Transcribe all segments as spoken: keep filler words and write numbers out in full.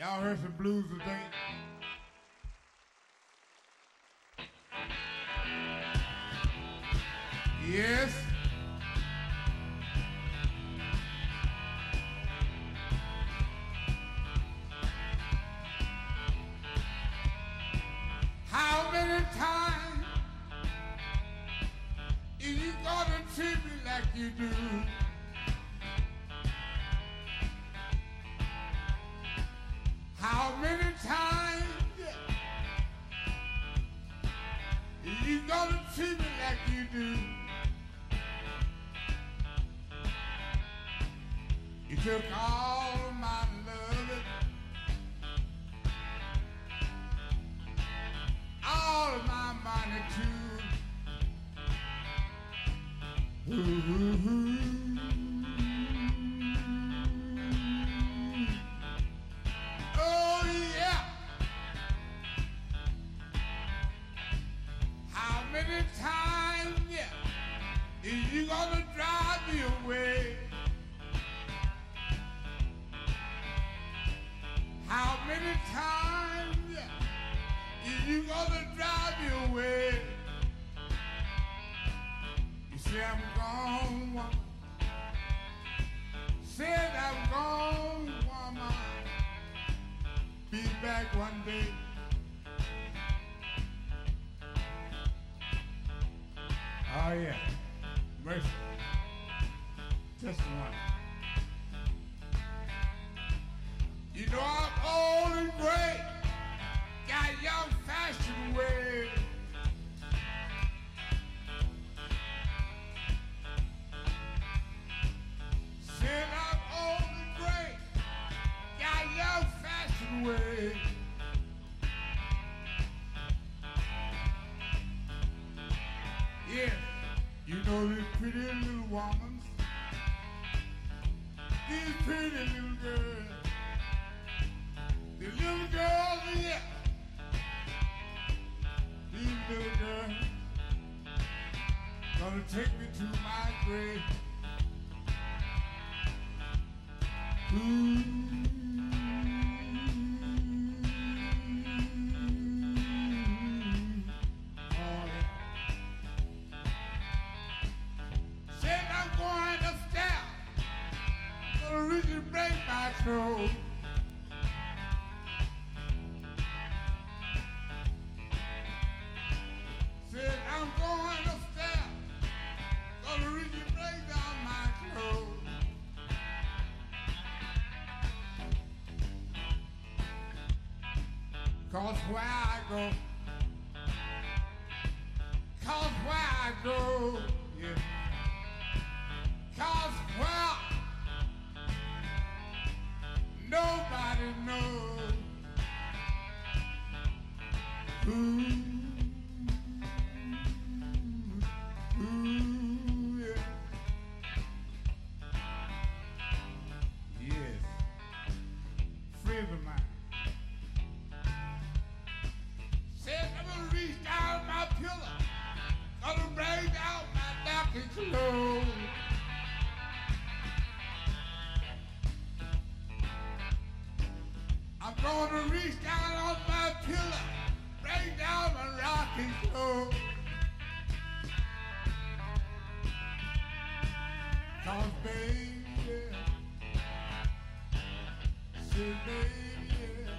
Y'all heard some blues today? Yes. How many times is you gonna treat me like you do? How many times is you gonna treat me like you do? You took all of my love, all of my money too. Ooh, ooh, ooh. Oh yeah. How many times, yeah, is you gonna drive me away? How many times, yeah, is you gonna drive me away? You say I'm gone, woman. Said I'm gone, woman. Be back one day. Oh yeah, mercy. Just one. You know I'm old and gray, got young fashioned ways. Said I'm old and gray, got young fashioned ways. Yes, you know these pretty little women, these pretty little girls. The little girls, yeah, these little girls gonna take me to my grave. Ooh. Oh, yeah. Said I'm going upstairs, gonna really break my throat. Said I'm going upstairs, gonna really break down my clothes. Cause where I go, cause where I go, yeah. Cause where nobody knows. Ooh. Ooh, yeah. Yes. Friends of mine said I'm gonna reach down my pillow, gonna bring out my back and clothes. I'm gonna reach down on my pillow, bring down my rocking clothes. Cause baby, yeah. Say baby, yeah.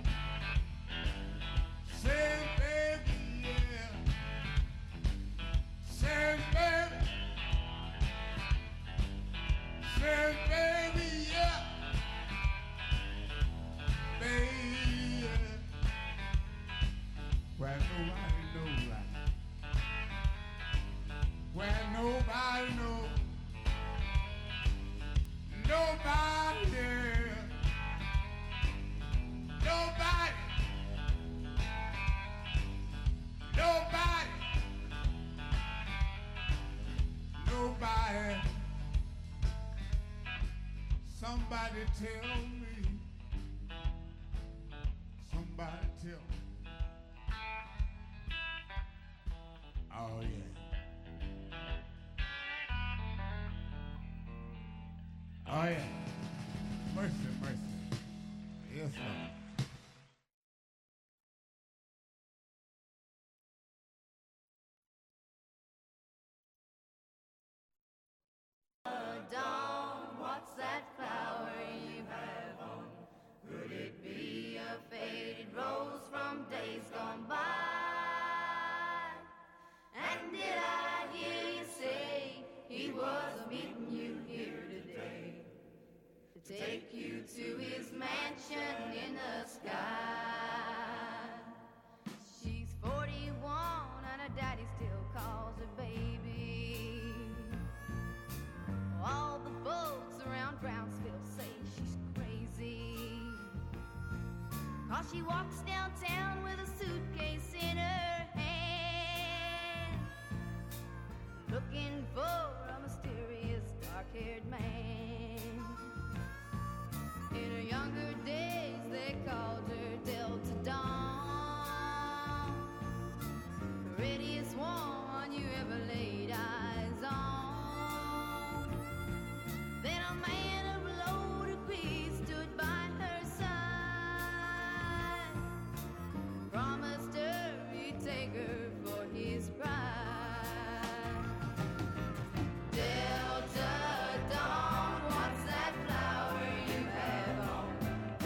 Say baby, yeah. Say baby. Say baby, yeah. Baby, yeah. Where nobody knows right. Where nobody knows. Nobody, nobody, nobody, nobody. Somebody tell me, somebody tell me. Oh yeah. Oh yeah. Mercy, mercy. Yes, sir. she walks downtown with a suitcase in her hand, looking for a mysterious dark-haired man. In her younger days, they called her Delta Dawn, the prettiest one you ever laid eyes on. Then a man of loaded quiz stood by her side, promised her he'd take her for his bride. Delta Dawn, what's that flower you have on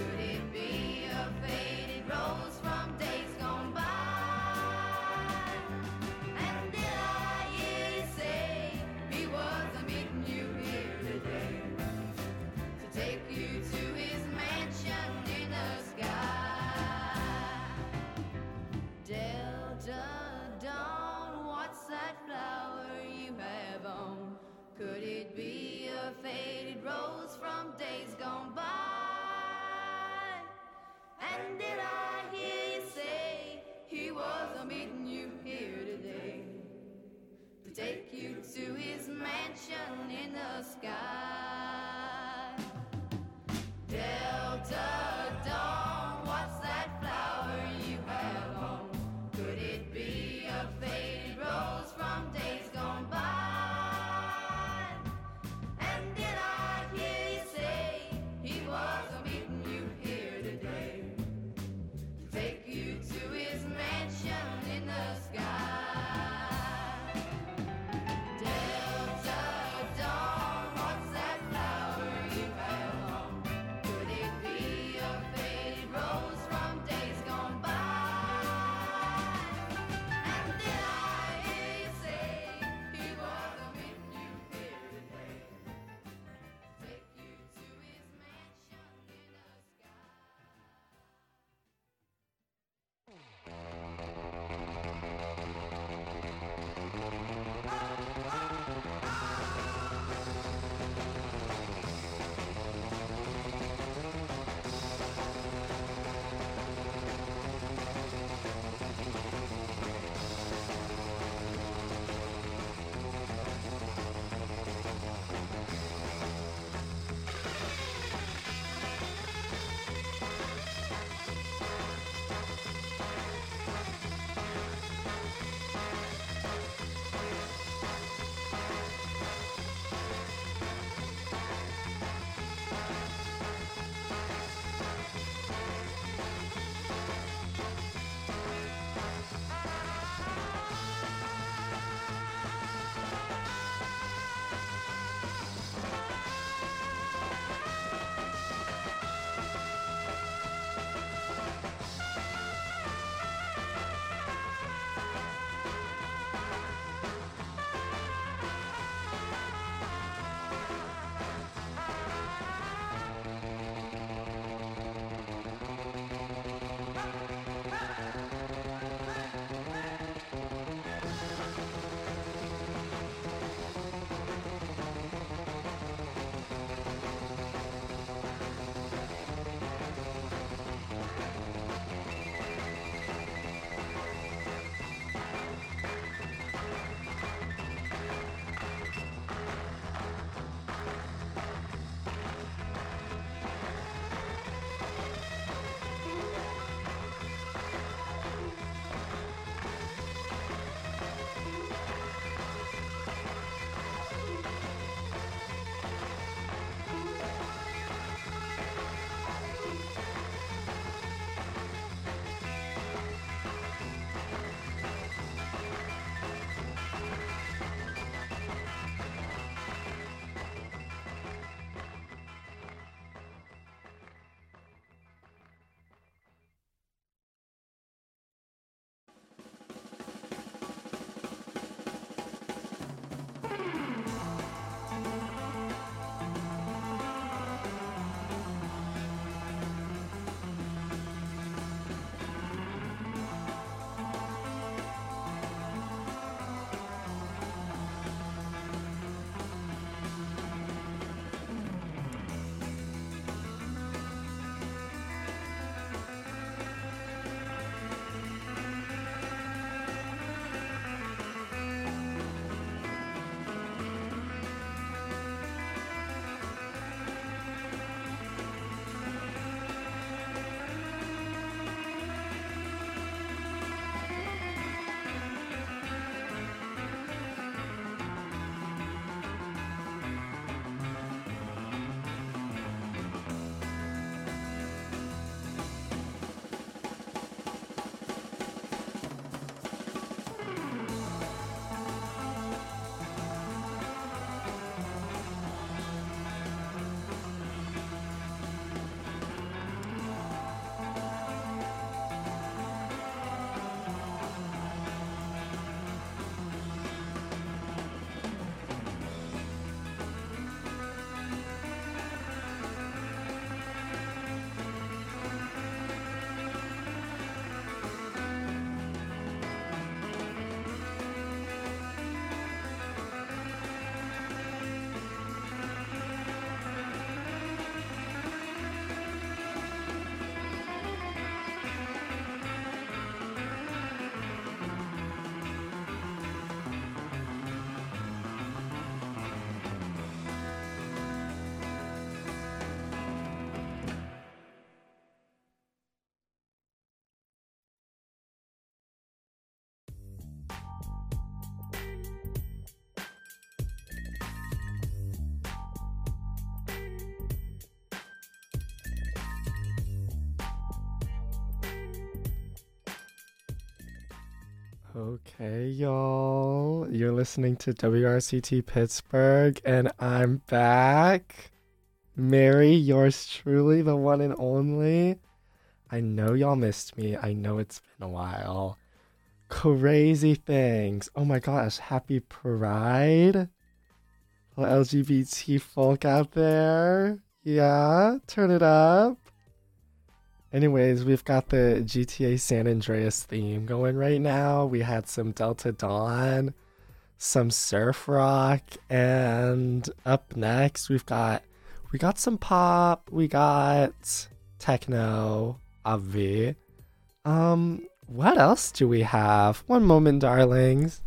Okay, y'all. You're listening to W R C T Pittsburgh, and I'm back. Mary, yours truly, the one and only. I know y'all missed me. I know it's been a while. Crazy things. Oh my gosh, happy Pride. The L G B T folk out there. Yeah, turn it up. Anyways, we've got the G T A San Andreas theme going right now. We had some Delta Dawn, some surf rock, and up next we've got we got some pop, we got techno, obvi. Um, what else do we have? One moment, darlings.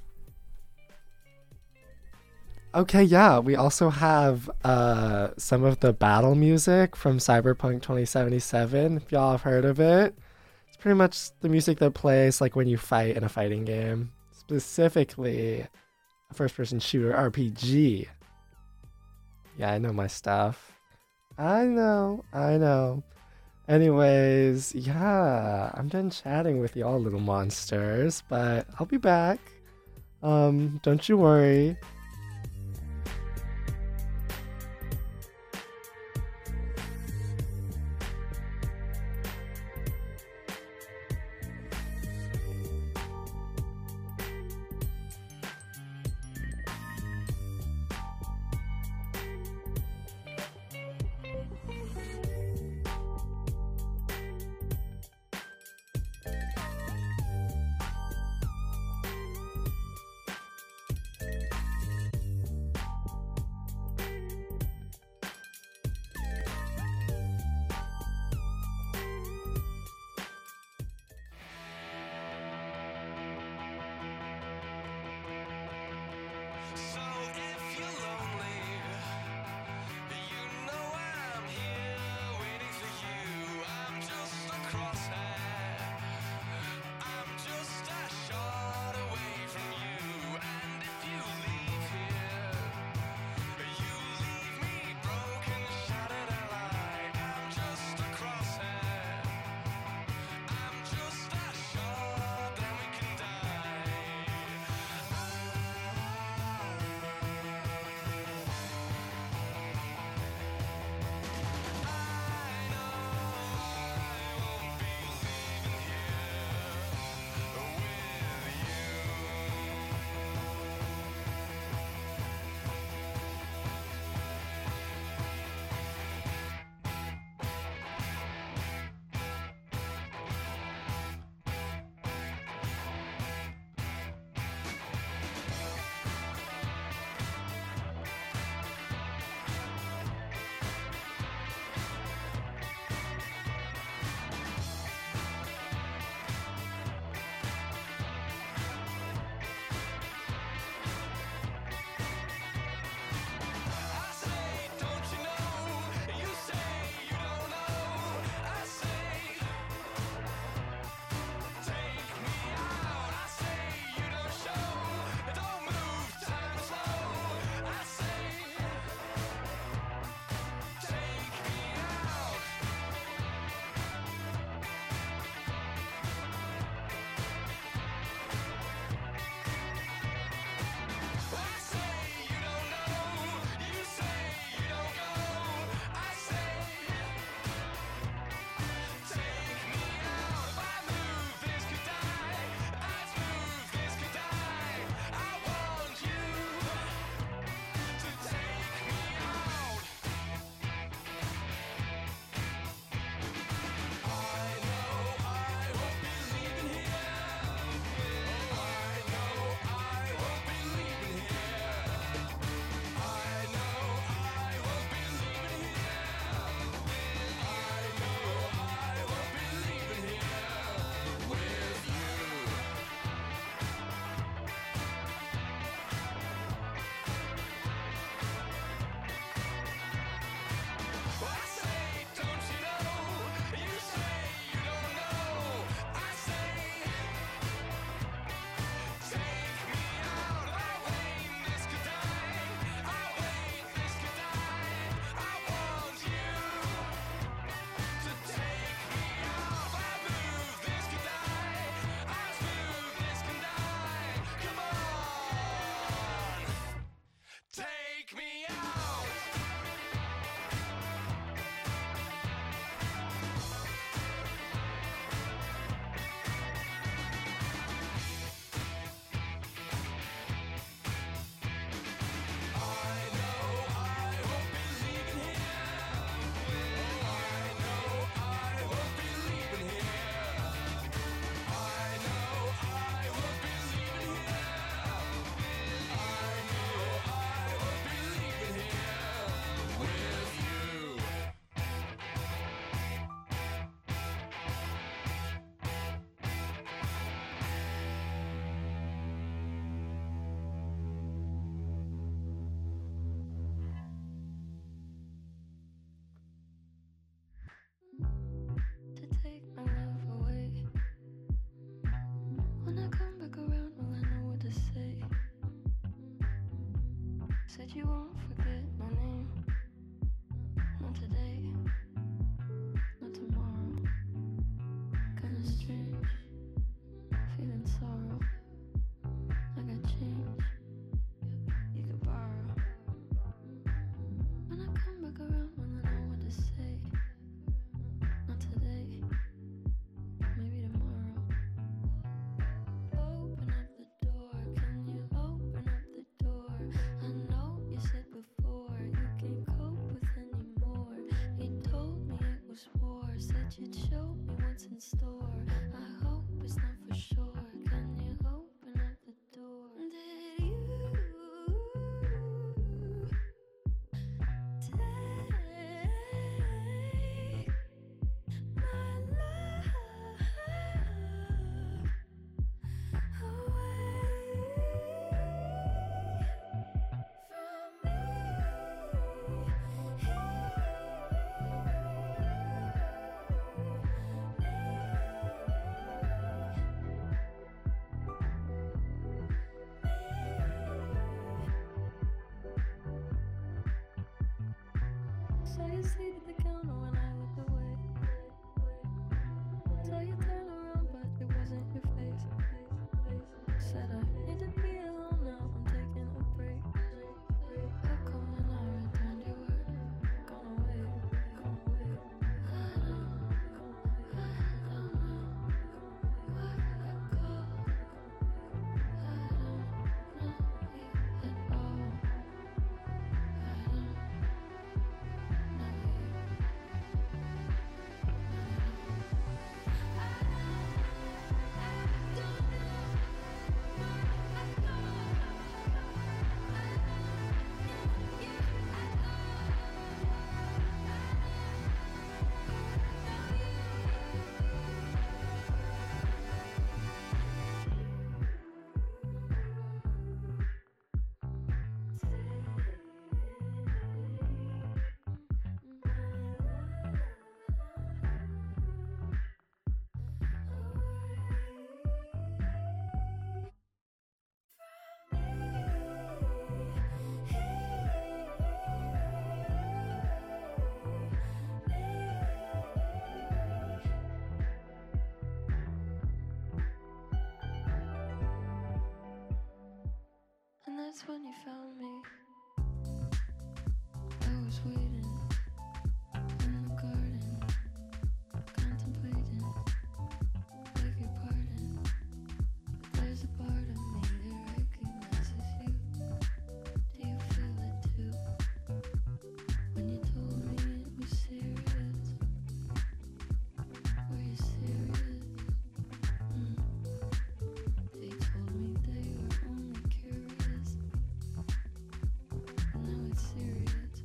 Okay, yeah, we also have uh, some of the battle music from Cyberpunk twenty seventy-seven, if y'all have heard of it. It's pretty much the music that plays like when you fight in a fighting game, specifically a first-person shooter R P G. Yeah, I know my stuff. I know, I know. Anyways, yeah, I'm done chatting with y'all little monsters, but I'll be back. Um, don't you worry. Said you won't forget my name. Not today, not tomorrow. Kinda strange, feeling sorrow. I got change, you could borrow. When I come back around, wanna know what to say. Not today, maybe tomorrow. Open up the door, can you open up the door? I know you said before you can't cope with anymore. You told me it was war, said you'd show me what's in store. I hope it's not for sure. Can you open up the door? Did you take my love So you seated at the counter when I looked away. So you turned around, but it wasn't your face. Said I need to be alone now, I'm taking a break. How come when I returned you were gone away? I don't, I don't know where I go. I don't know you at all. I don't know you. And that's when you found me. I was waiting in the garden, contemplating, beg your pardon. But there's a part of me that recognizes you. Do you feel it too? When you told me it was serious, were you serious? Mm. They told me they were only curious. Now it's serious.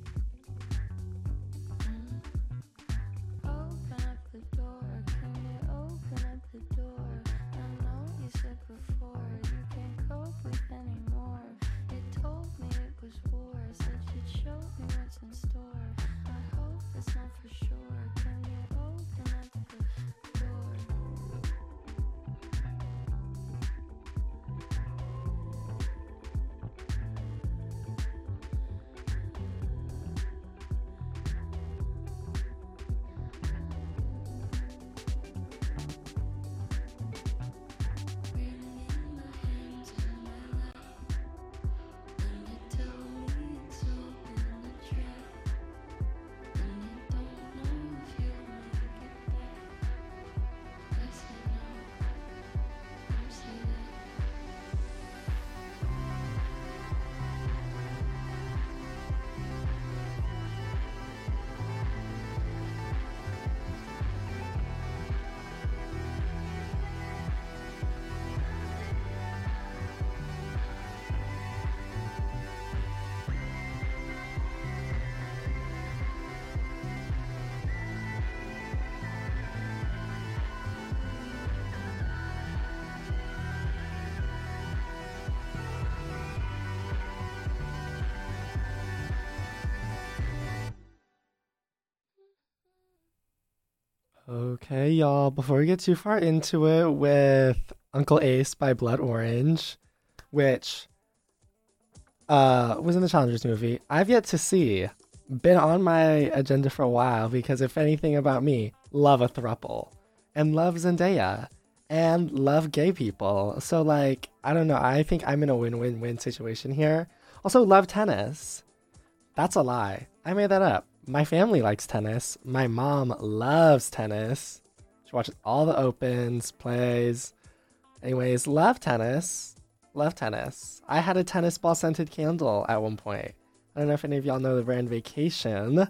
Mm. Open up the door, can you open up the door? I know you said before you can't cope with anymore. You told me it was war, said you'd show me what's in store. I hope it's not for sure. Can you open up the door? Breathing in my hands and my life. When you tell me it's all been a trap. When you don't know if you'll make it back. I said no, don't say that. Okay, y'all, before we get too far into it with Uncle Ace by Blood Orange, which uh, was in the Challengers movie. I've yet to see. Been on my agenda for a while because if anything about me, love a throuple. And love Zendaya. And love gay people. So, like, I don't know. I think I'm in a win-win-win situation here. Also, love tennis. That's a lie. I made that up. My family likes tennis. My mom loves tennis. She watches all the opens, plays. Anyways, love tennis. Love tennis. I had a tennis ball scented candle at one point. I don't know if any of y'all know the brand Vacation.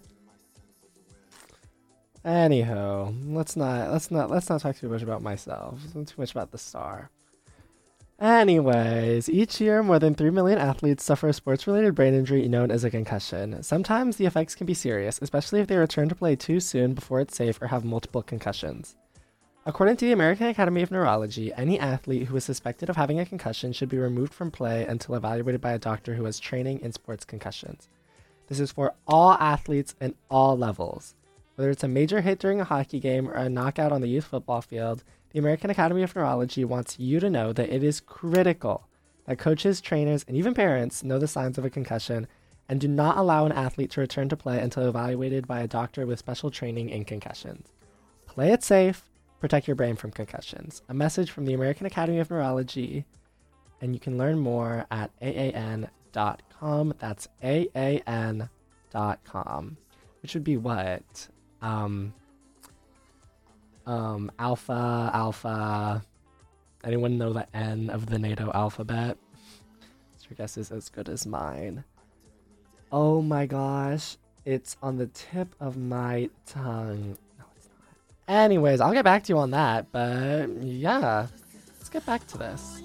Anywho, let's not let's not let's not talk too much about myself. Too much about the star. Anyways, each year more than three million athletes suffer a sports-related brain injury known as a concussion. Sometimes the effects can be serious, especially if they return to play too soon before it's safe or have multiple concussions. According to the American Academy of Neurology, any athlete who is suspected of having a concussion should be removed from play until evaluated by a doctor who has training in sports concussions. This is for all athletes in all levels. Whether it's a major hit during a hockey game or a knockout on the youth football field, the American Academy of Neurology wants you to know that it is critical that coaches, trainers, and even parents know the signs of a concussion and do not allow an athlete to return to play until evaluated by a doctor with special training in concussions. Play it safe. Protect your brain from concussions. A message from the American Academy of Neurology, and you can learn more at A A N dot com. That's A A N dot com, which would be what? Um, um, alpha, alpha. Anyone know the N of the NATO alphabet? Your guess is as good as mine. Oh my gosh, it's on the tip of my tongue. Anyways, I'll get back to you on that, but yeah, let's get back to this.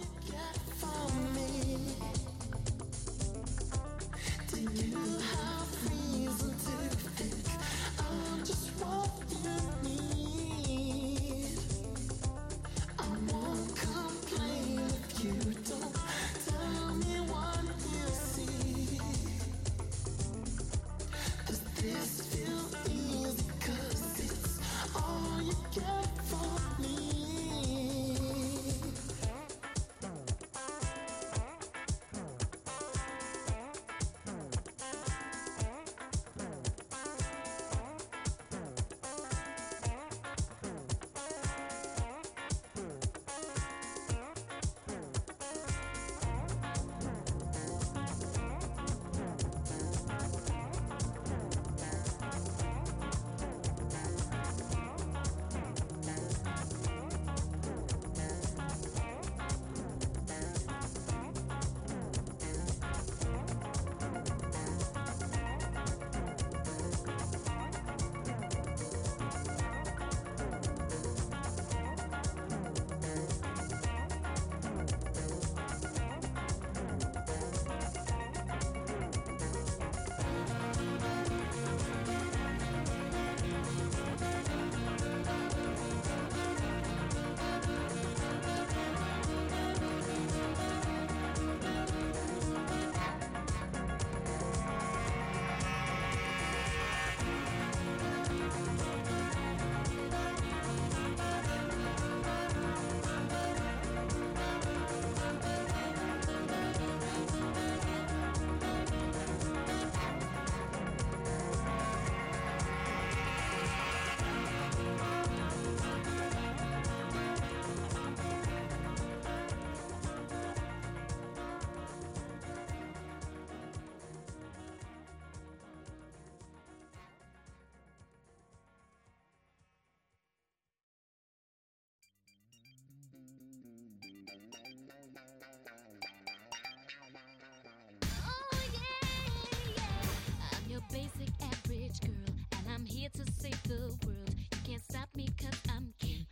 Basic average girl, and I'm here to save the world. You can't stop me cause I'm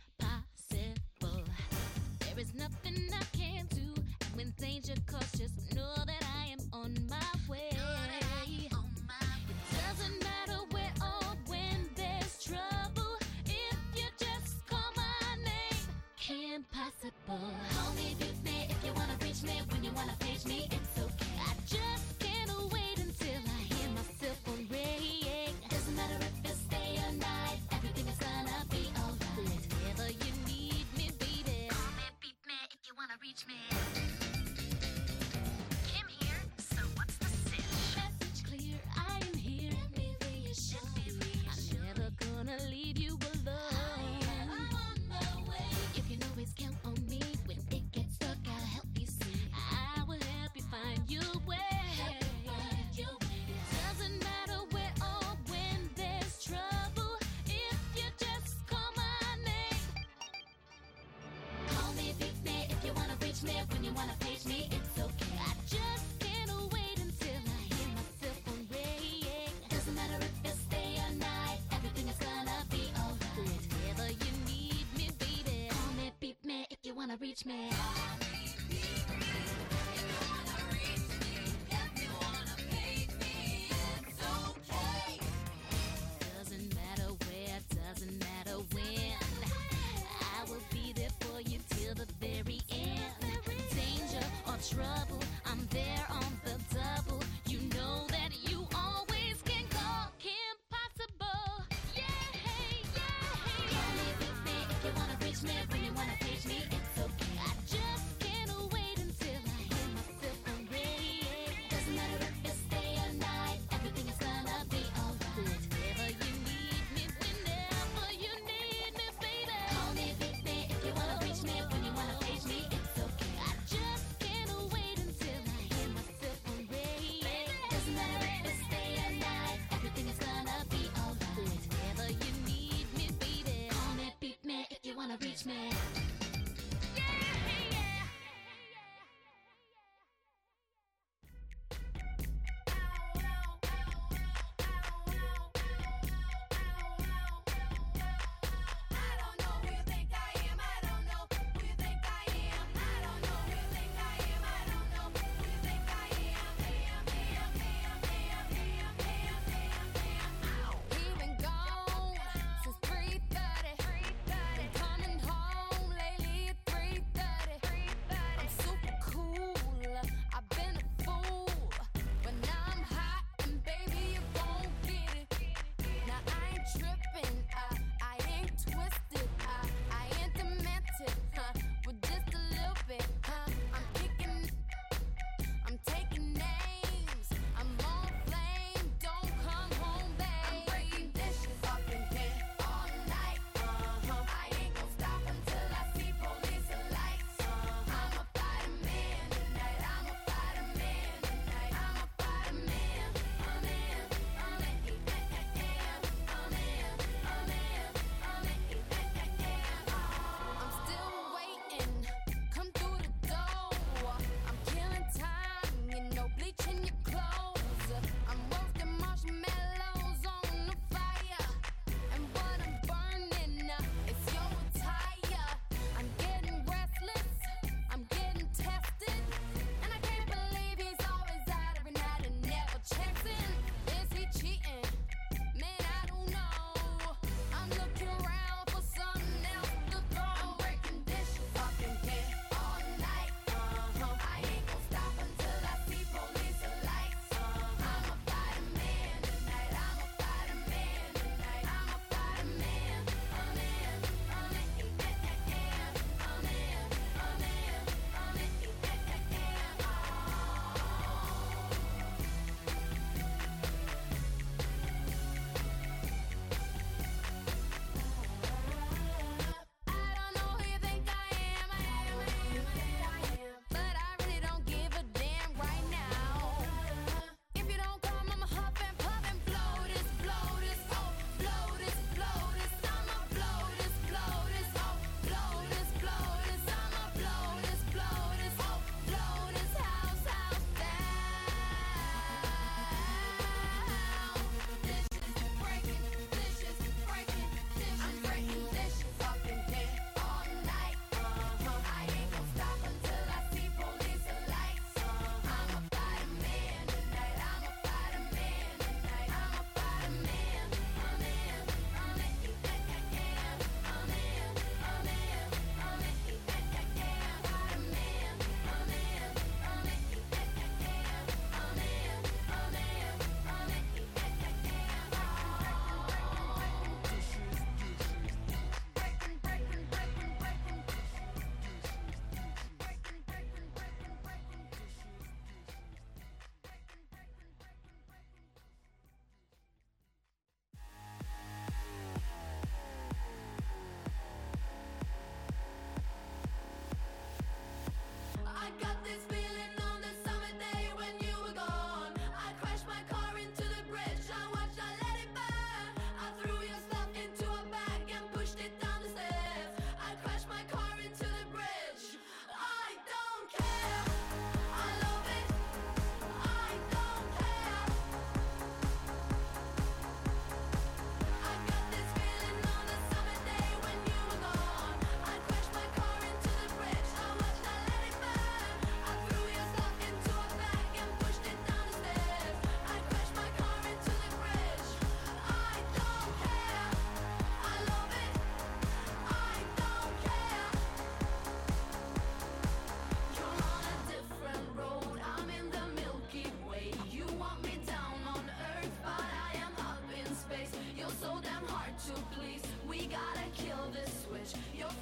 impossible. There is nothing I can do, and when danger calls, just know that I am on my way. It doesn't matter where or when there's trouble, if you just call my name. Impossible. Call me, beat me, if you wanna reach me, when you wanna page me, it's okay. I just can't wait until I hear myself on radio. Doesn't matter if it's day or night, everything is gonna be alright. Whenever you need me, baby. Call me, beat me, if you wanna reach me. reach me. Doesn't matter where, doesn't matter when. I will be there for you till the very end. Danger or trouble, I'm there on the double. You know that you always can call Kim Possible. Yeah, yeah. Call me Big Man if you wanna reach me. When you wanna page me, it's okay. I just can't wait until I hear myself on radio. Doesn't matter if it's day or night, everything is gonna be alright. Whenever you need me, whenever you need me, baby. Call me Big Man if you wanna reach me. When you wanna page me, it's okay. I just can't wait until I hear myself on radio. Doesn't matter if it's day or night, everything is gonna be alright. Whenever you need me, baby. Call me Big Man if you wanna reach me. He been gone since three thirty. Coming home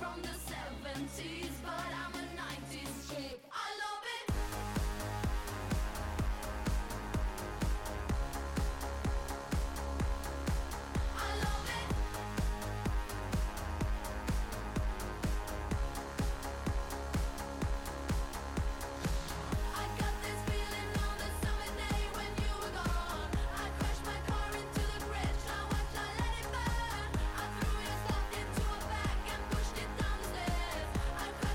from the seventies, but I'm a nineties chick. I love it. I love it. I got this feeling on the summer day when you were gone. I crashed my car into the bridge. I watched, I let it burn. I threw your stuff into a bag and pushed it down the stairs. I crashed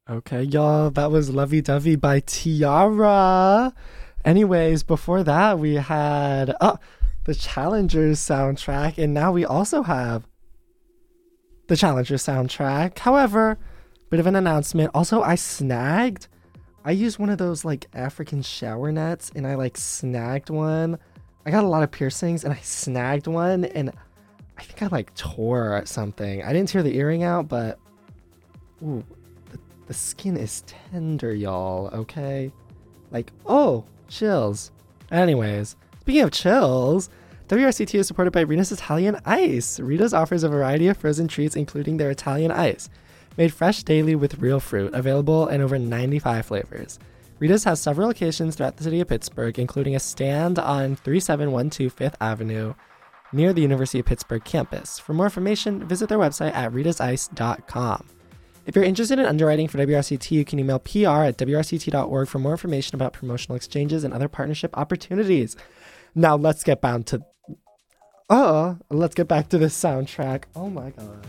Okay, y'all, that was Lovey Dovey by Tiara. Anyways, before that, we had oh, the Challengers soundtrack, and now we also have the Challengers soundtrack. However, bit of an announcement. Also, I snagged, I used one of those like African shower nets, and I like snagged one. I got a lot of piercings, and I snagged one, and I think I like tore something. I didn't tear the earring out, but ooh, the, the skin is tender, y'all, okay? Like, oh, chills. Anyways, speaking of chills, W R C T is supported by Rita's Italian Ice. Rita's offers a variety of frozen treats, including their Italian Ice, made fresh daily with real fruit, available in over ninety-five flavors. Rita's has several locations throughout the city of Pittsburgh, including a stand on thirty-seven twelve Fifth Avenue near the University of Pittsburgh campus. For more information, visit their website at ritas ice dot com. If you're interested in underwriting for W R C T, you can email P R at W R C T dot org for more information about promotional exchanges and other partnership opportunities. Now let's get bound to... Oh, let's get back to this soundtrack. Oh my god.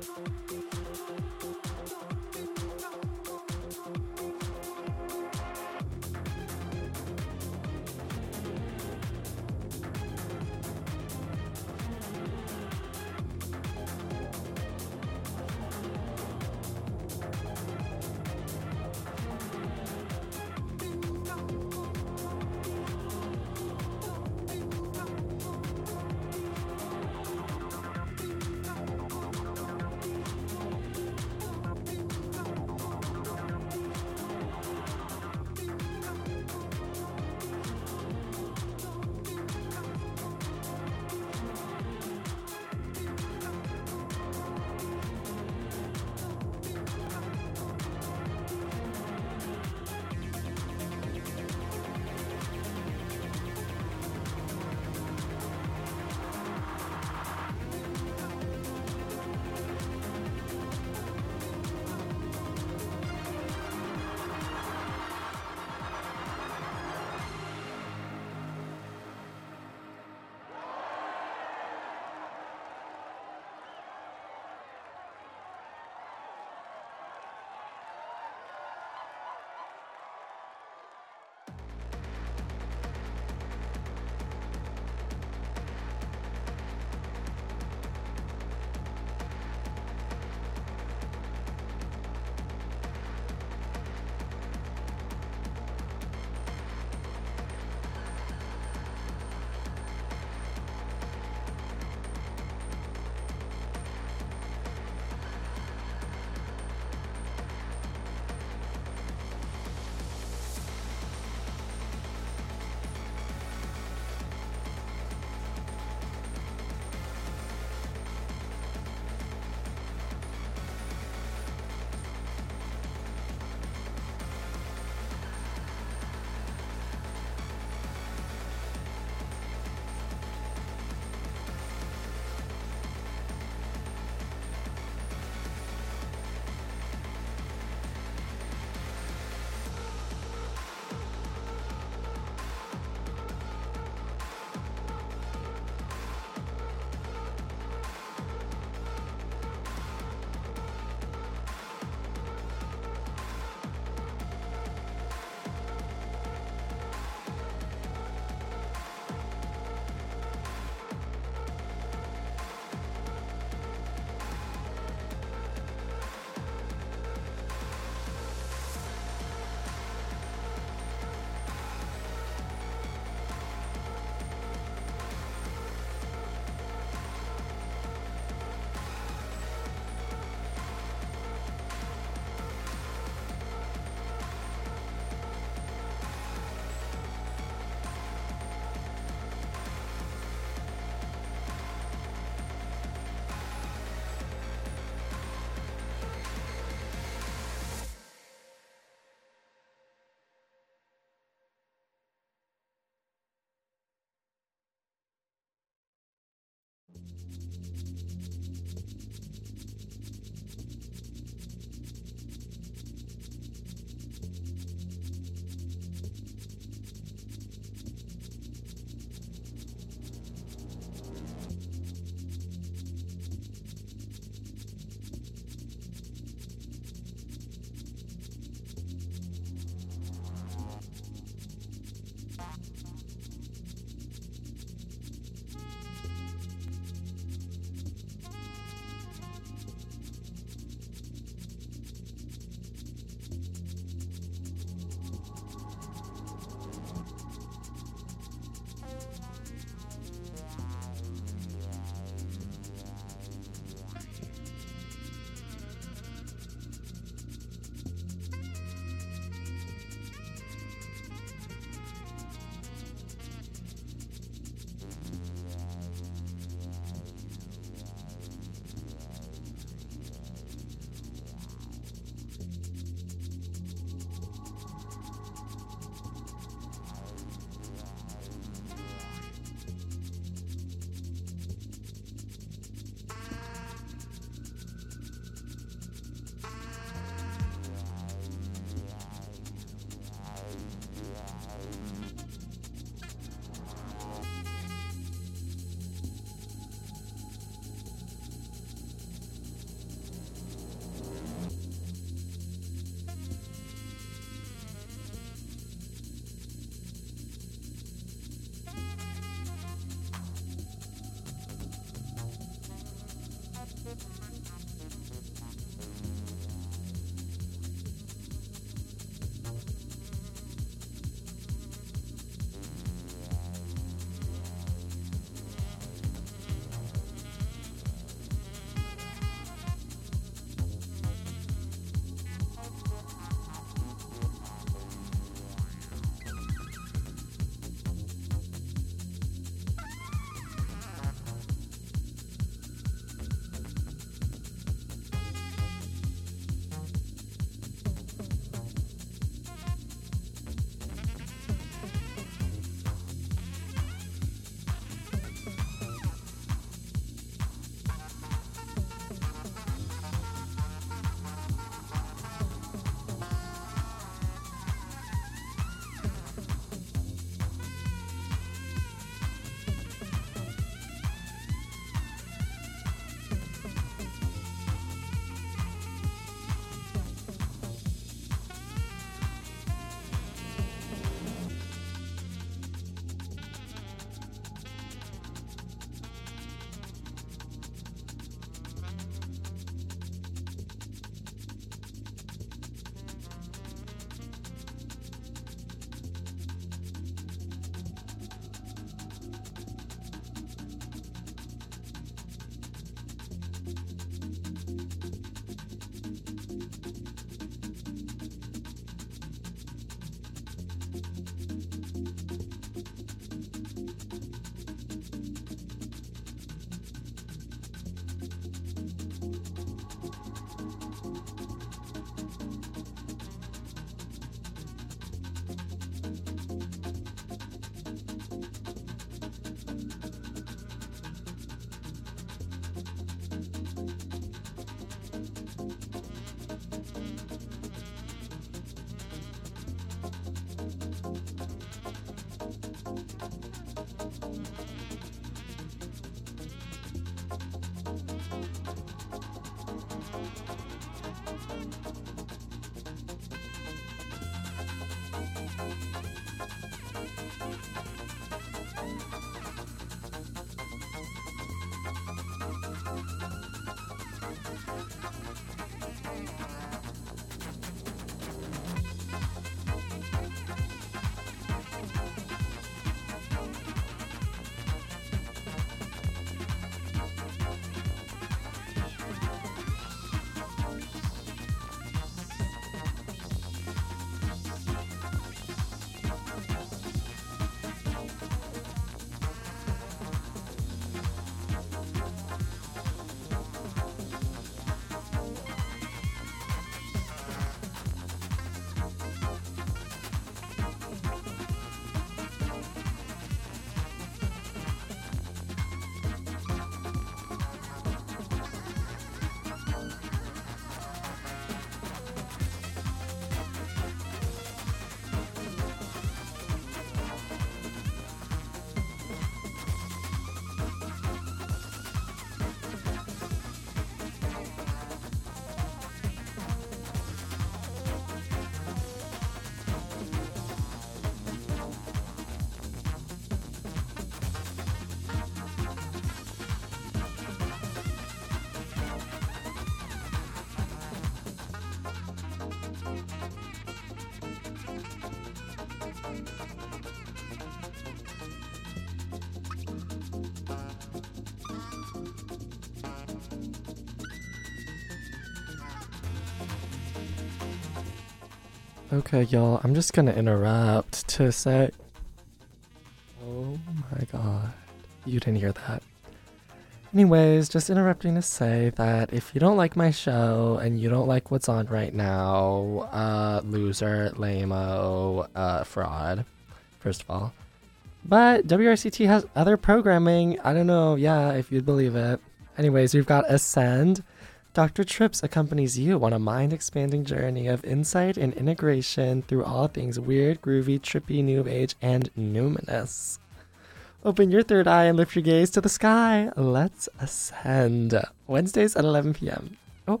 Okay, y'all, I'm just gonna interrupt to say. Oh my god. You didn't hear that. Anyways, just interrupting to say that if you don't like my show and you don't like what's on right now, uh, loser, lame-o, uh, fraud, first of all. But W R C T has other programming. I don't know, yeah, if you'd believe it. Anyways, we've got Ascend. Doctor Trips accompanies you on a mind-expanding journey of insight and integration through all things weird, groovy, trippy, new age, and numinous. Open your third eye and lift your gaze to the sky. Let's ascend. Wednesdays at eleven p.m. Oh.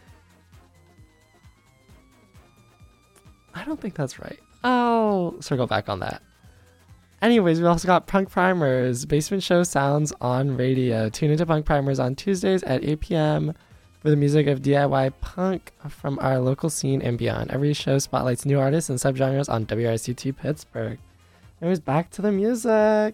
I don't think that's right. I'll circle back on that. Anyways, we also got Punk Primers. Basement Show sounds on radio. Tune into Punk Primers on Tuesdays at eight p.m. for the music of D I Y punk from our local scene and beyond. Every show spotlights new artists and subgenres on W R C T Pittsburgh. Anyways, back to the music.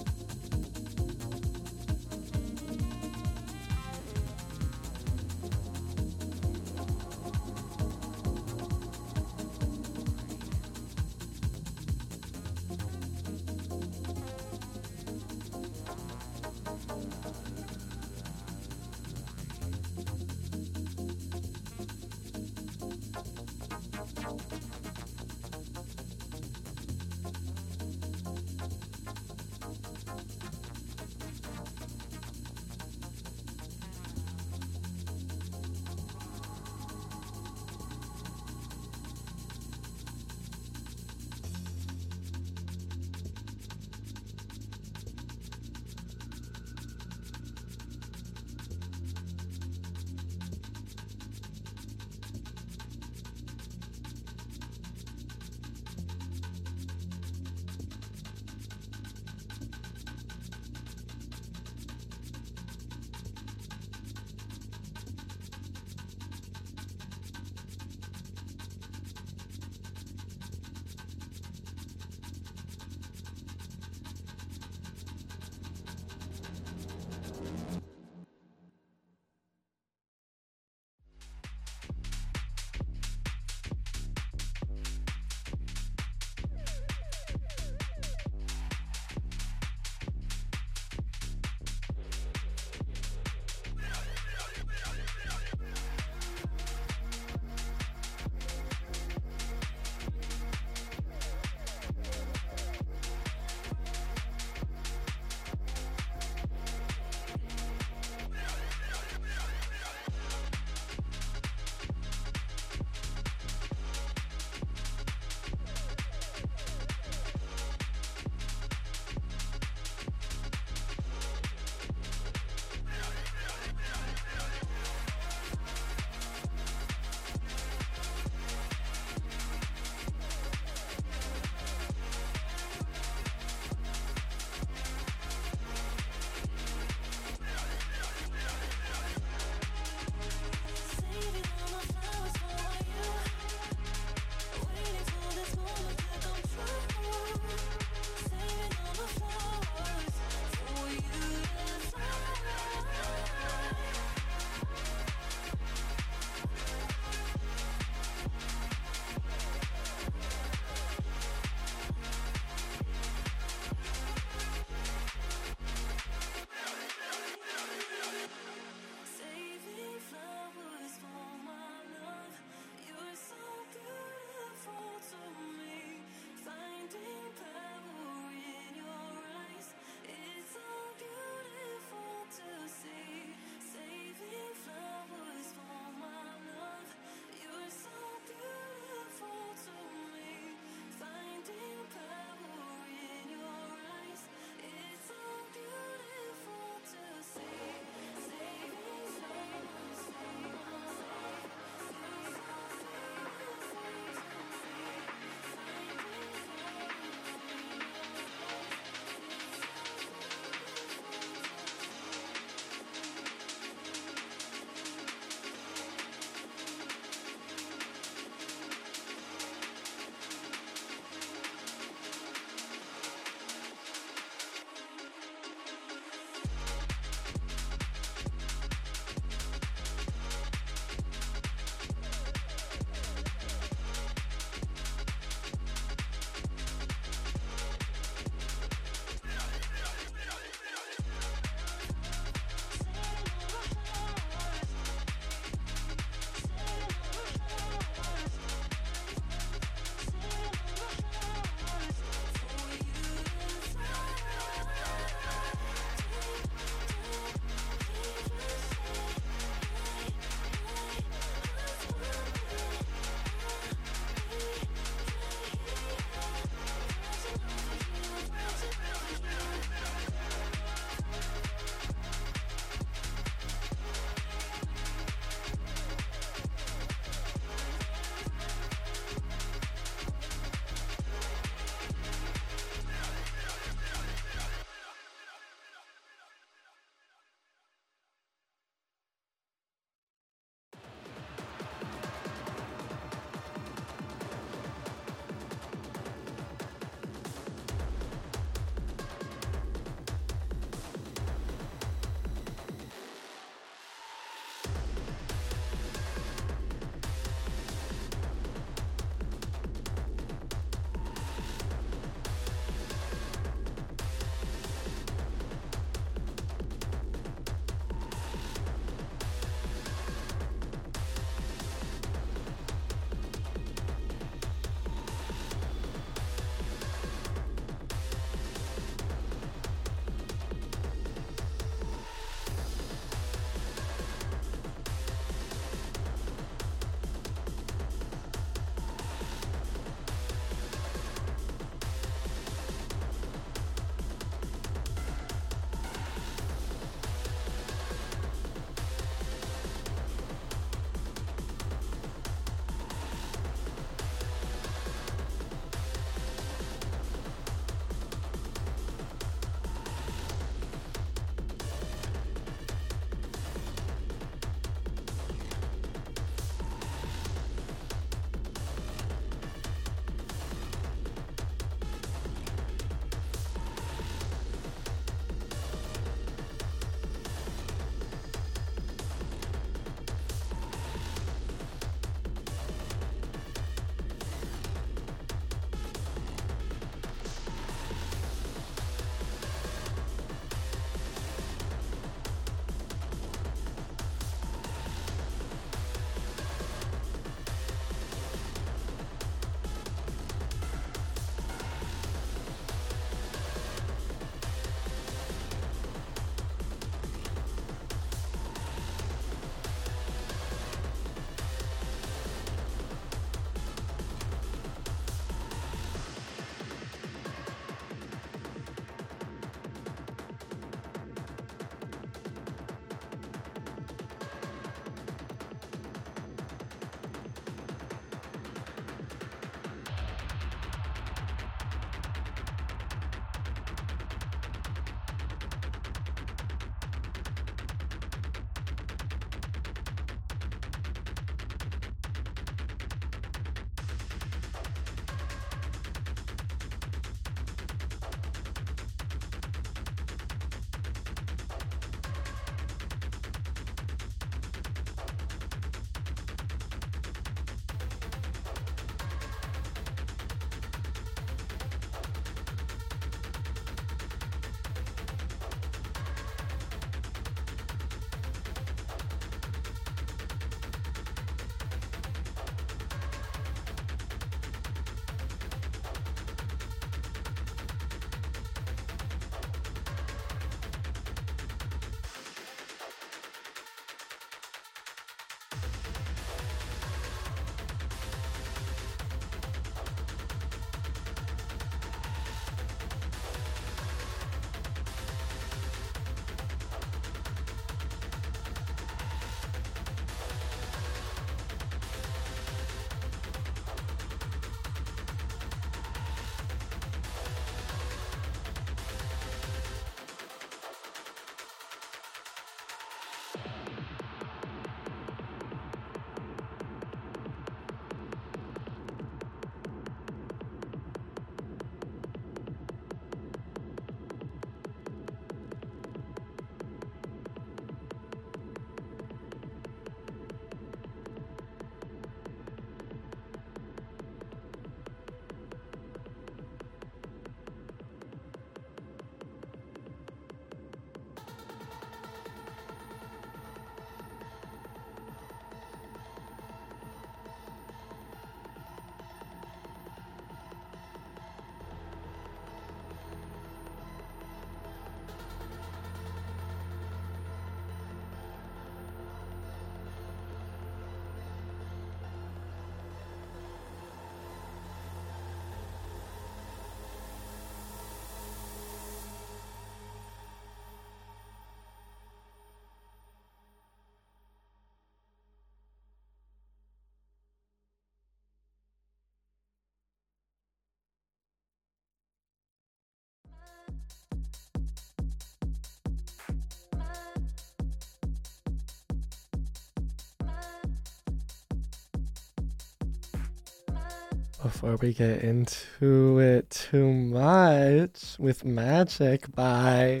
Before we get into it too much with Magic by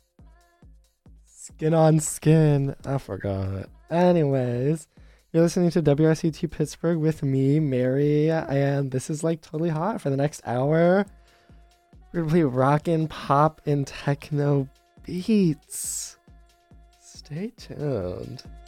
Skin on Skin. I forgot. Anyways, you're listening to W R C T Pittsburgh with me, Mary, and this is like totally hot for the next hour. We're gonna play rockin', pop, and techno beats. Stay tuned.